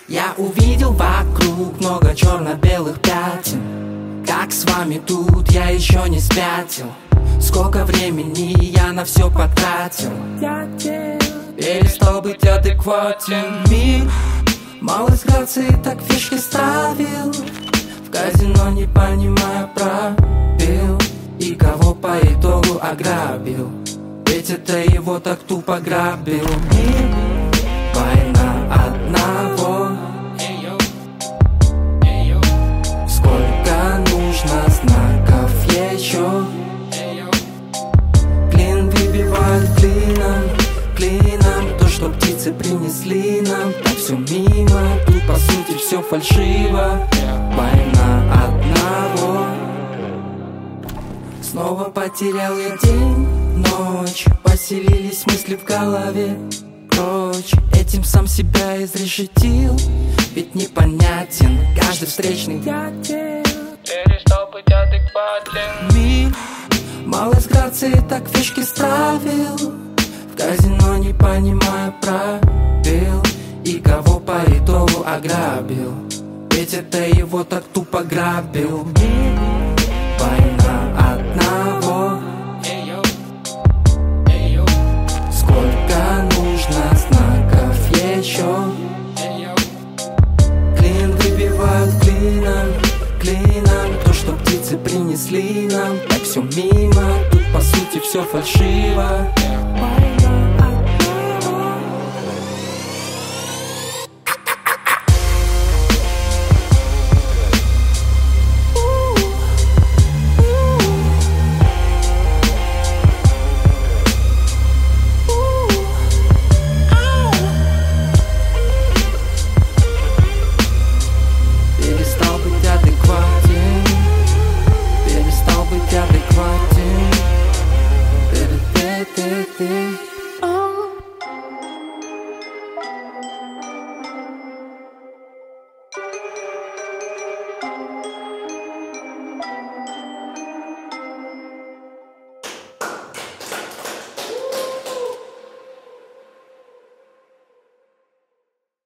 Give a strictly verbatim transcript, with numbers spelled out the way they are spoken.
Я увидел вокруг много черно-белых пятен. Как с вами тут, я еще не спятил. Сколько времени я на все потратил, перестал быть адекватен. Мир малой с грацией так фишки ставил, в казино не понимая правил, и кого по итогу ограбил, ведь это его так тупо грабил. Мир война одного. Сколько нужно знаков еще? Клин выбивает клином, клином. То, что птицы принесли нам, так все мимо. Тут по сути все фальшиво. Война одного. Снова потерял я день, ночь. Поселились мысли в голове. Прочь, этим сам себя изрешетил, ведь непонятен каждый встречный. Перестал быть адекватен. Мир малой с грацией так фишки ставил, в казино не понимая правил, и кого по итогу ограбил, ведь это его так тупо грабил. Мир война одного. Сколько нужно знаков еще? Клин выбивают клином, клином. То, что птицы принесли нам, так все мимо. Тут по сути все фальшиво.